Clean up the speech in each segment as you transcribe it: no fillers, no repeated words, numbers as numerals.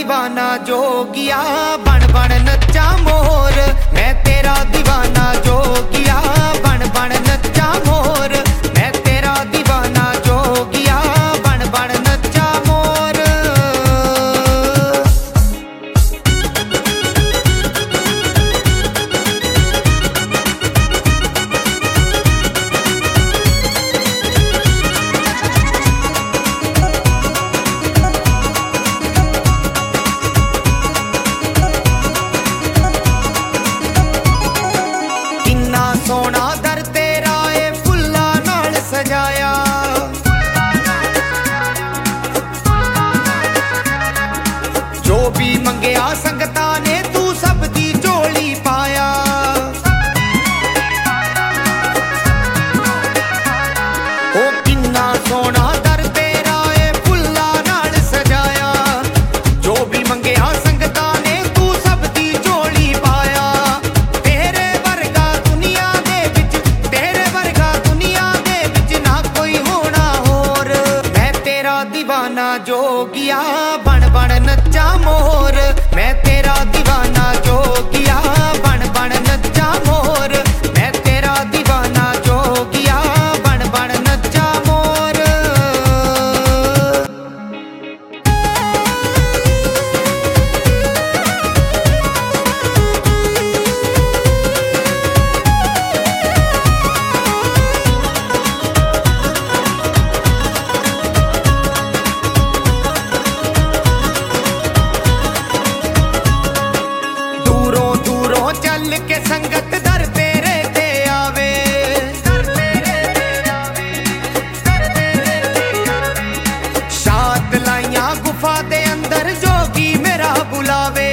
दीवाना जोगिया, बन बन नच्चा मोर। मैं तेरा दीवाना जोगिया, बन बन नच्चा मोर। मैं तेरा दीवाना जोगिया, बन बन नच्चा मोर। सोना दर तेरा ए फुल्ला नाल सजाया, जो भी मंगया संगता ने तू सब दी झोली पाया। ओ किन्ना सोना दर तेरा ए फुल्ला नाल सजाया, जो भी मंगया संगता ने तू सब दी झोली पाया। तेरे वर्गा दुनिया दे विच, तेरे वर्गा दुनिया दे विच ना कोई होना होर। मैं तेरा दीवाना जोगिया, बन बन नच्चा मोर। मैं तेरा दीवाना जोगिया, बन बन नच्चा मोर। मैं तेरा दीवाना जोगिया, बन बन नच्चा मोर। दूरों दूरों चल के संगत दर तेरे ते आवे, शात लाइया गुफा दे अंदर जोगी मेरा बुलावे।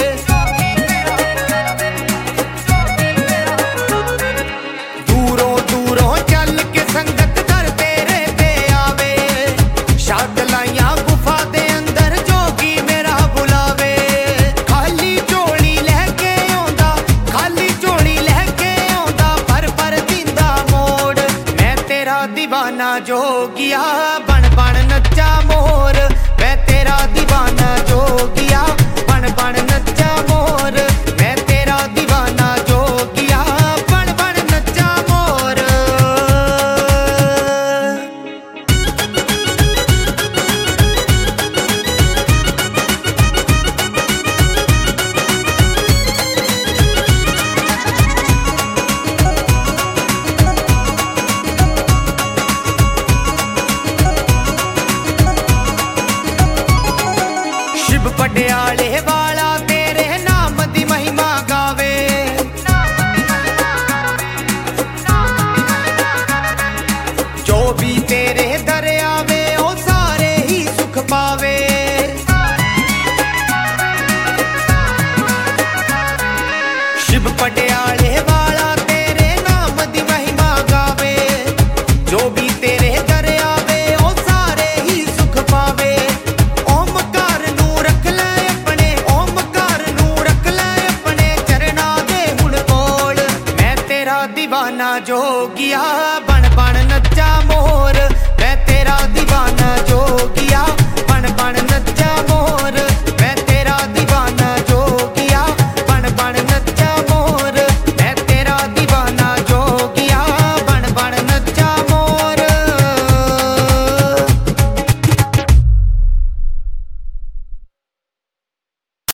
दूरों दूरों चल के संगत दर तेरे ते आवे, शात लाइया गुफा दे अंदर जोगी मेरा बुलावे। खाली झोली लैके आउंदा, खाली झोली लैके आउंदा, पर दिंदा मोड़। मैं तेरा दीवाना जोगिया, बन बन नच्चा मोर। मैं तेरा दीवाना जोगिया, बन बन नच्चा मोर। मैं तेरा दीवाना जोगिया, बन बन नच्चा मोर। शिव पटियाले वाला तेरे नाम दी महिमा गावे, जो भी तेरे दर आवे ओ सारे ही सुख पावे। शिव पटियाले वाला तेरे नाम दी महिमा गावे, जो भी तेरे दर आवे ओ सारे ही सुख पावे। ओमकार नू रख ले अपने, ओमकार नू रख ले अपने चरना दे हुण कोल। मैं तेरा दीवाना जोगिया, बन बन नच्चा मोर। मैं तेरा दीवाना